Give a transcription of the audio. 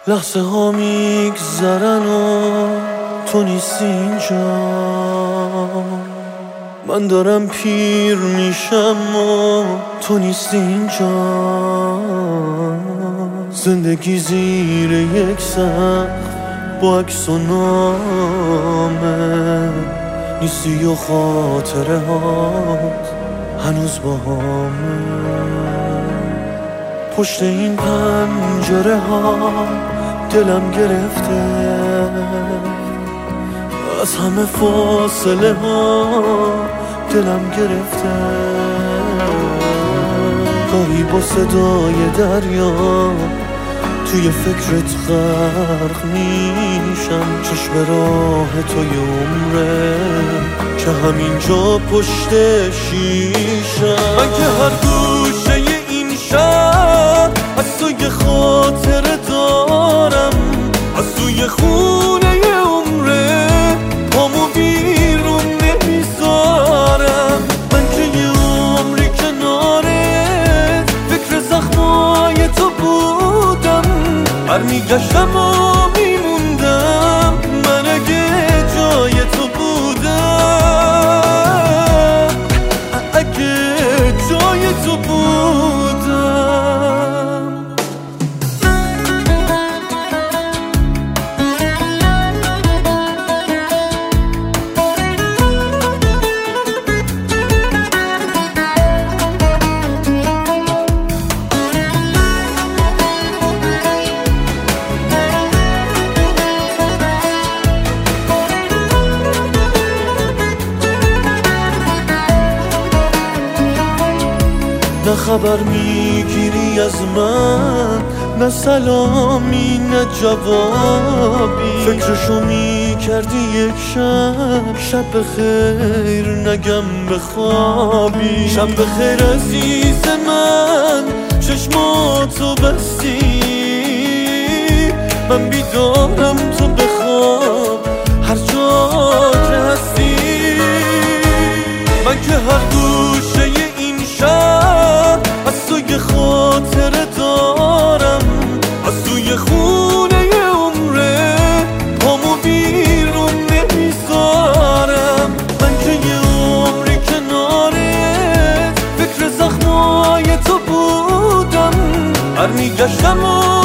لحظه ها میگذرن و تو نیستی اینجا. من دارم پیر میشم و تو نیستی اینجا. زندگی زیر یک سقف با عکس و نامه نیستی و خاطره هات هنوز با همه. پشت این پنجره ها دلم گرفته، از همه فاصله ها دلم گرفته. گاهی با صدای دریا توی فکرت غرق میشم. چشم راه توی عمره که همینجا پشت شیشم. من که هر گوشه این شهر از توی خاطره دارم، از توی خونه عمره پامو بیرون نمیذارم. من که یه عمری کنارت فکر زخمای تو بودم، هر میگشتم و میموندم. من اگه جای تو بودم، اگه جای تو بودم. نه خبر میگیری از من، نه سلامی نه جوابی. فکرشو میکردی یک شب بخیر نگم بخوابی. شب بخیر عزیز من، چشماتو بستی، من بیدارم تو بخواب هر جا که هستی. من که هر گوشه این شهر از توی خاطره دارم، از توی خونه عمره پامو بیرون نمیذارم. من که یه عمری کنارت فکر زخمای تو بودم، هر میگشتم و